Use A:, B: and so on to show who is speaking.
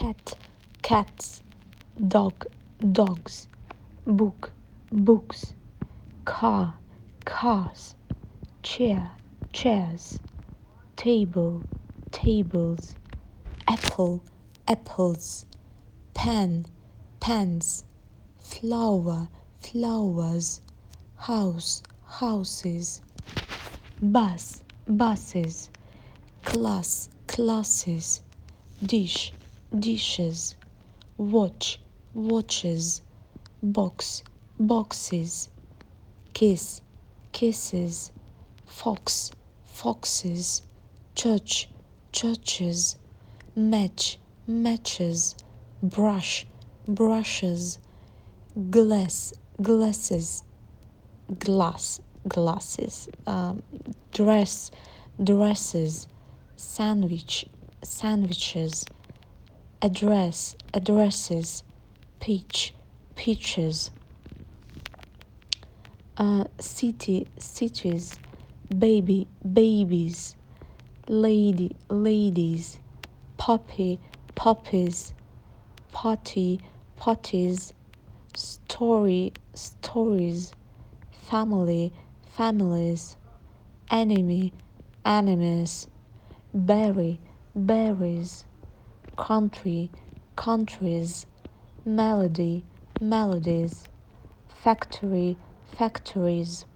A: cat, cats, dog, dogs, book, books, car, cars, chair, chairs, table, tables, apple, apples, pen, pens, flower, flowers, house, houses, bus, buses, class, classes, dish, dishes, watch, watches, box, boxes, kiss, kisses, fox, foxes, church, churches, match, matches, brush, brushes, glass, glasses, glass, glasses, dress, dresses, sandwich, sandwiches, address, addresses, peach, peaches, city, cities, baby, babies, lady, ladies, puppy, puppies, potty, potties, story, stories, family, families, enemy, enemies, berry, berries, country, countries, melody, melodies, factory, factories,